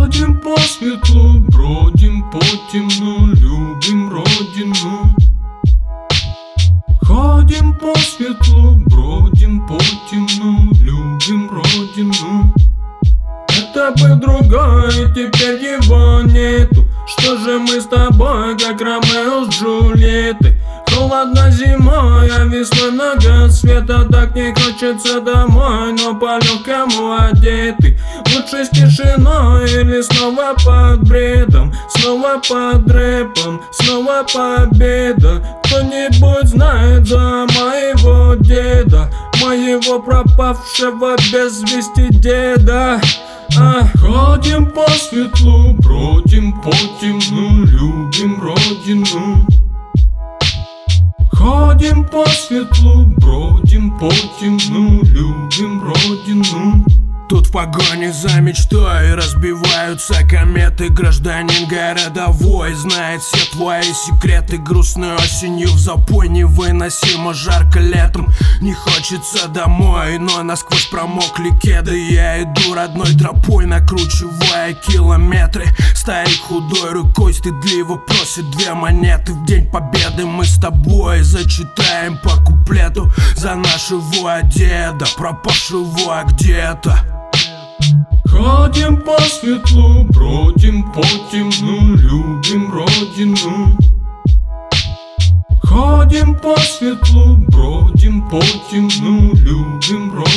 Ходим по светлу, бродим по темну, любим родину. Ходим по светлу, бродим по темну, любим родину. Это был другой, и теперь его нету. Что же мы с тобой, как Ромео с Джульеттой? Холодно зимой, а весной много света. Так не хочется домой, но по-легкому одеты. Лучше с тишиной или снова под бредом, снова под рэпом, снова победа. Кто-нибудь знает за моего деда, моего пропавшего без вести деда? Ходим по светлу, бродим по темну, любим родину. Ходим по светлу, бродим по темну, любим родину. Тут в погоне за мечтой разбиваются кометы. Гражданин городовой знает все твои секреты. Грустной осенью в запой, невыносимо жарко летом. Не хочется домой, но насквозь промокли кеды. Я иду родной тропой, накручивая километры. Старик худой рукой стыдливо просит 2 монеты. В день победы мы с тобой зачитаем по куплету за нашего деда, пропавшего где-то. Ходим по светлу, бродим по темну, любим родину. Ходим по светлу, бродим по темну, любим родину.